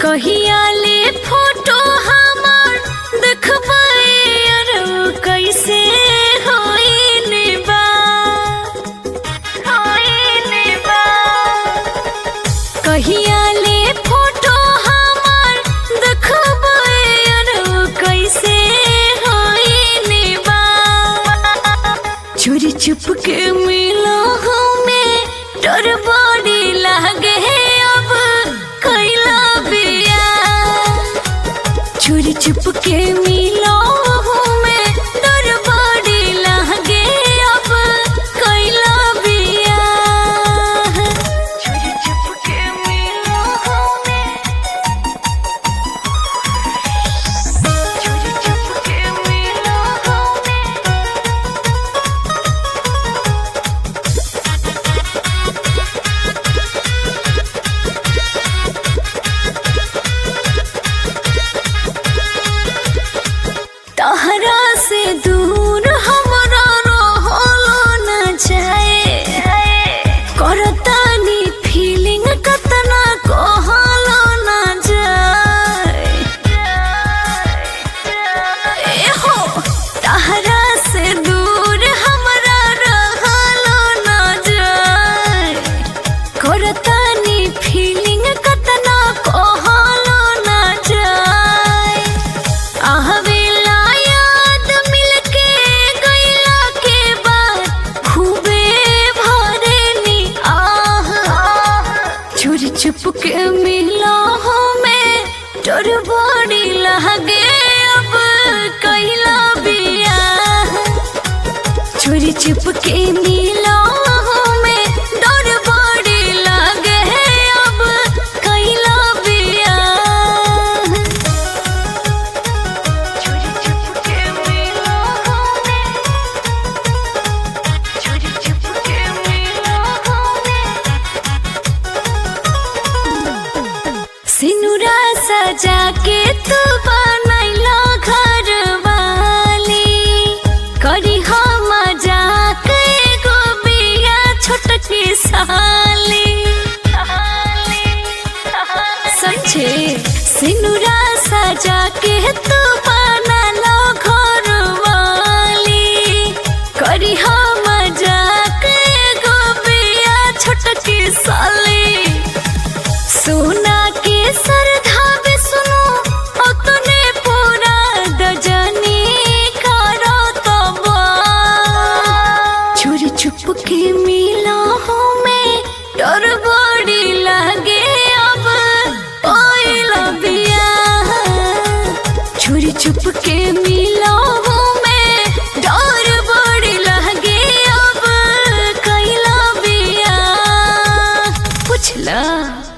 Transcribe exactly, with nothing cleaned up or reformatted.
कहिया ले फोटो हमार देखबाए यारो कैसे होइने बा होइने बा कहिया ले फोटो हमार देखबाए यारो कैसे होइने बा चोरी चुप के मिला हमें डर बड़ी लागे अब कैला बिया चोरी चुप के मिला हमें डर बड़ी लागे अब कैला बिया चोरी चुप के मिला हमें चोरी चुप के मिला हमें तहरा से दूर हमरा रहलो न जाए करतानी फीलिंग कतना कहलो न जाए ए हो तहरा से दूर हमरा रहलो न जाए करतानी फीलिंग कतना कहलो न जाए आहवे चुप के मिला हमें डर बड़ी लगे अब कैला बिया चोरी चुप के मिला हमें डर बड़ी लगे अब कैला बिया चोरी चुप के मिला हमें चोरी चुप के मिला हमें सिनुरा सजा के तू बनैला घर वाली करी हम मजाक एगो बिया छोटकी साली समझे सिनुरा सजा के तू बनैला घर वाली करी हम मजाक एगो बिया छोटकी साली सोना के सरधा बे सुनो अतने पूरा दजनी करो तबा चोरी चुप के मिला हमें डर बड़ी लगे अब ओइला बिया चोरी चुप के मिला हमें डर बड़ी लगे अब कैला बिया पुछला।